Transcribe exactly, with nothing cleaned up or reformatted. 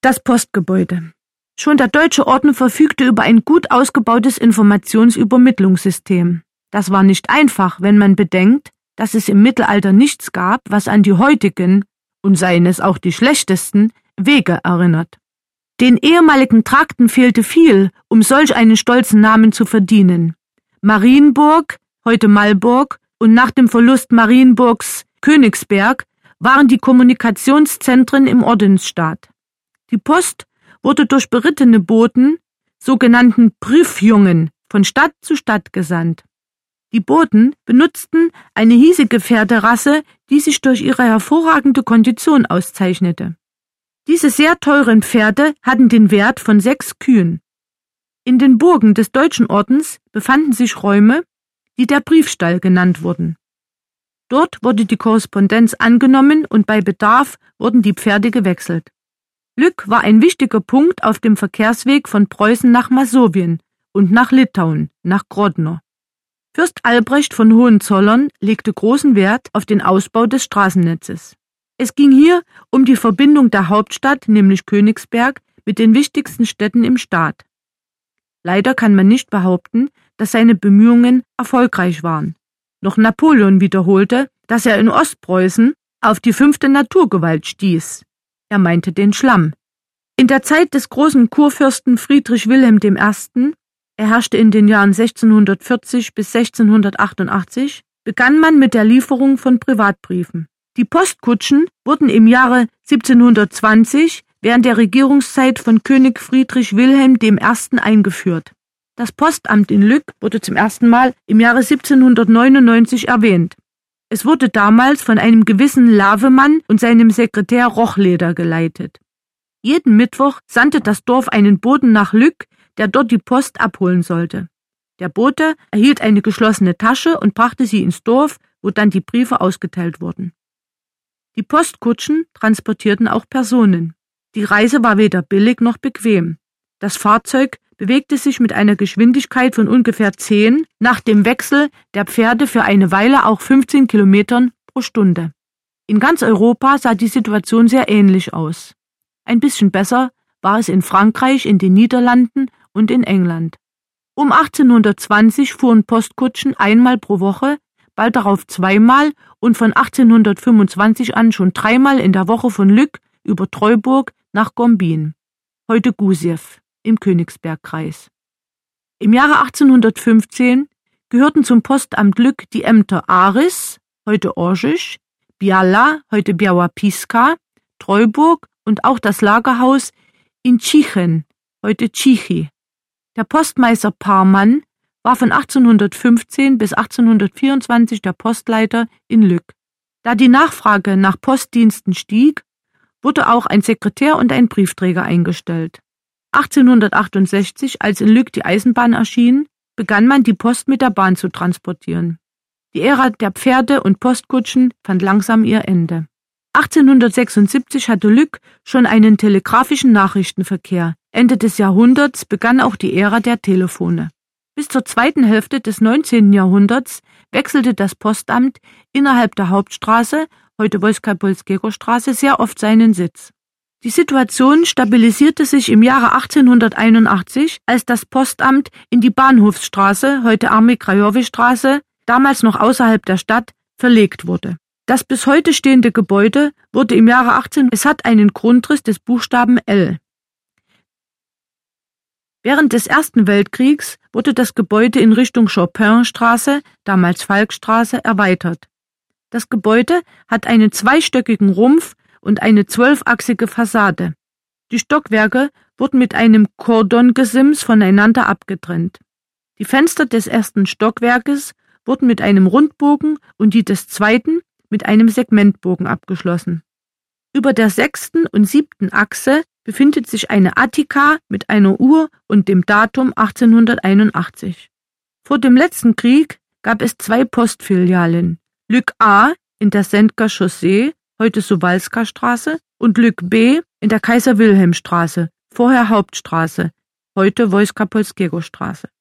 Das Postgebäude. Schon der Deutsche Orden verfügte über ein gut ausgebautes Informationsübermittlungssystem. Das war nicht einfach, wenn man bedenkt, dass es im Mittelalter nichts gab, was an die heutigen, und seien es auch die schlechtesten, Wege erinnert. Den ehemaligen Trakten fehlte viel, um solch einen stolzen Namen zu verdienen. Marienburg, heute Malburg, und nach dem Verlust Marienburgs Königsberg waren die Kommunikationszentren im Ordensstaat. Die Post wurde durch berittene Boten, sogenannten Briefjungen, von Stadt zu Stadt gesandt. Die Boten benutzten eine hiesige Pferderasse, die sich durch ihre hervorragende Kondition auszeichnete. Diese sehr teuren Pferde hatten den Wert von sechs Kühen. In den Burgen des Deutschen Ordens befanden sich Räume, die der Briefstall genannt wurden. Dort wurde die Korrespondenz angenommen und bei Bedarf wurden die Pferde gewechselt. Lück war ein wichtiger Punkt auf dem Verkehrsweg von Preußen nach Masowien und nach Litauen, nach Grodno. Fürst Albrecht von Hohenzollern legte großen Wert auf den Ausbau des Straßennetzes. Es ging hier um die Verbindung der Hauptstadt, nämlich Königsberg, mit den wichtigsten Städten im Staat. Leider kann man nicht behaupten, dass seine Bemühungen erfolgreich waren. Noch Napoleon wiederholte, dass er in Ostpreußen auf die fünfte Naturgewalt stieß. Er meinte den Schlamm. In der Zeit des großen Kurfürsten Friedrich Wilhelm der Erste., er herrschte in den Jahren sechzehnhundertvierzig bis sechzehnhundertachtundachtzig, begann man mit der Lieferung von Privatbriefen. Die Postkutschen wurden im Jahre siebzehnhundertzwanzig während der Regierungszeit von König Friedrich Wilhelm der Erste. Eingeführt. Das Postamt in Lück wurde zum ersten Mal im Jahre siebzehnhundertneunundneunzig erwähnt. Es wurde damals von einem gewissen Lavemann und seinem Sekretär Rochleder geleitet. Jeden Mittwoch sandte das Dorf einen Boten nach Lück, der dort die Post abholen sollte. Der Bote erhielt eine geschlossene Tasche und brachte sie ins Dorf, wo dann die Briefe ausgeteilt wurden. Die Postkutschen transportierten auch Personen. Die Reise war weder billig noch bequem. Das Fahrzeug bewegte sich mit einer Geschwindigkeit von ungefähr zehn, nach dem Wechsel der Pferde für eine Weile auch fünfzehn Kilometern pro Stunde. In ganz Europa sah die Situation sehr ähnlich aus. Ein bisschen besser war es in Frankreich, in den Niederlanden und in England. Um achtzehnhundertzwanzig fuhren Postkutschen einmal pro Woche, bald darauf zweimal und von achtzehnhundertfünfundzwanzig an schon dreimal in der Woche von Lück über Treuburg nach Gombin, heute Gusiew, im Königsbergkreis. Im Jahre achtzehnhundertfünfzehn gehörten zum Postamt Lück die Ämter Aris, heute Orzisch, Biała, heute Biała Piska, Treuburg und auch das Lagerhaus in Czichen, heute Cichy. Der Postmeister Parmann war von achtzehnhundertfünfzehn bis achtzehnhundertvierundzwanzig der Postleiter in Lück. Da die Nachfrage nach Postdiensten stieg, wurde auch ein Sekretär und ein Briefträger eingestellt. achtzehnhundertachtundsechzig, als in Lück die Eisenbahn erschien, begann man, die Post mit der Bahn zu transportieren. Die Ära der Pferde und Postkutschen fand langsam ihr Ende. achtzehnhundertsechsundsiebzig hatte Lück schon einen telegrafischen Nachrichtenverkehr. Ende des Jahrhunderts begann auch die Ära der Telefone. Bis zur zweiten Hälfte des neunzehnten Jahrhunderts wechselte das Postamt innerhalb der Hauptstraße, heute Wojska-Polskiego-Straße, sehr oft seinen Sitz. Die Situation stabilisierte sich im Jahre achtzehnhunderteinundachtzig, als das Postamt in die Bahnhofsstraße, heute Army-Krajowy-Straße, damals noch außerhalb der Stadt, verlegt wurde. Das bis heute stehende Gebäude wurde im Jahre achtzehn, es hat einen Grundriss des Buchstaben L. Während des Ersten Weltkriegs wurde das Gebäude in Richtung Chopinstraße, damals Falkstraße, erweitert. Das Gebäude hat einen zweistöckigen Rumpf und eine zwölfachsige Fassade. Die Stockwerke wurden mit einem Kordongesims voneinander abgetrennt. Die Fenster des ersten Stockwerkes wurden mit einem Rundbogen und die des zweiten mit einem Segmentbogen abgeschlossen. Über der sechsten und siebten Achse befindet sich eine Attika mit einer Uhr und dem Datum achtzehnhunderteinundachtzig. Vor dem letzten Krieg gab es zwei Postfilialen, Lück A in der Sendker Chaussee, heute Suwalska-Straße, und Lück B in der Kaiser-Wilhelm-Straße, vorher Hauptstraße, heute Wojska-Polskiego-Straße.